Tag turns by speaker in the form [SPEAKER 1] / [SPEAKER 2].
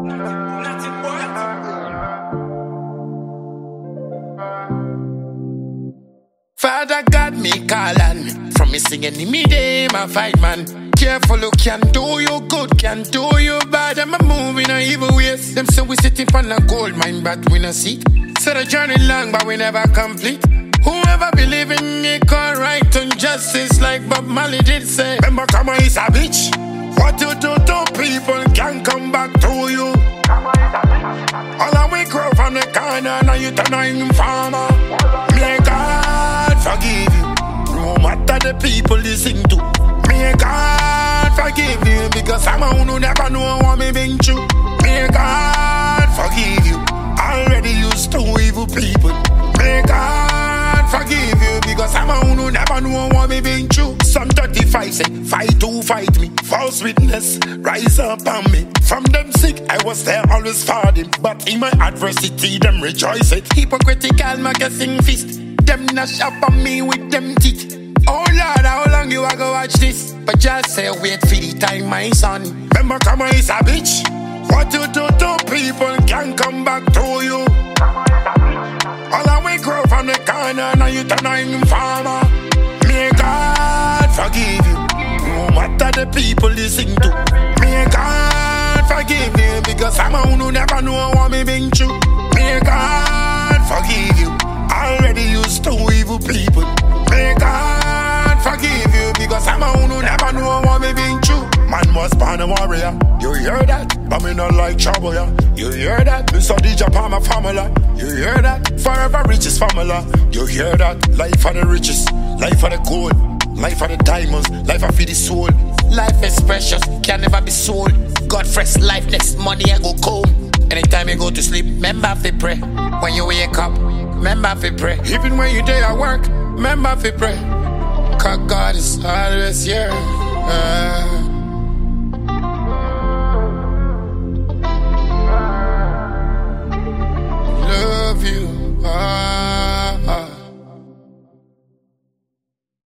[SPEAKER 1] Father God, me call on. From me singing in me day, my fight man. Careful who can do you good, can do you bad. I'm a moving a evil ways. Them say we sitting on a gold mine, but we no see. So the journey long, but we never complete. Whoever believe in equal right and justice, like Bob Marley did say. Remember, come on, it's a bitch. What you do to people can come back to you. All the way grow from the corner, now you turn on farmer. May God forgive you, no matter the people listen to. May God forgive you, because I'm a who never know what me been through. May God forgive you, already used to evil people. May God forgive you, because I'm a who never know what me been through. Some 35 say, fight to fight me. False witness, rise up on me. From them sick, I was there always for them. But in my adversity, them rejoice it. Hypocritical magazine fist. Them not shop on me with them teeth. Oh Lord, how long you a go watch this? But just say wait for the time, my son. Remember, come on, it's a bitch. What you do to people can come back to you. All the way grow from the corner, now you turn on farmer. May God forgive you, no matter the people listen to. May God forgive you, because I'm a who never know what me been through. May God forgive you, already used to evil people. May God forgive you, because I'm a who never know what me been through. Man was born a warrior, you hear that? But me not like trouble, yeah. You hear that? Me so DJ for my family, you hear that? Forever richest family, you hear that? Life for the richest, life for the gold, life for the diamonds, life for the soul. Life is precious, can never be sold. God fresh life, next money I go home. Anytime you go to sleep, remember to pray. When you wake up, remember to pray. Even when you day at work, remember to pray. 'Cause God is always here.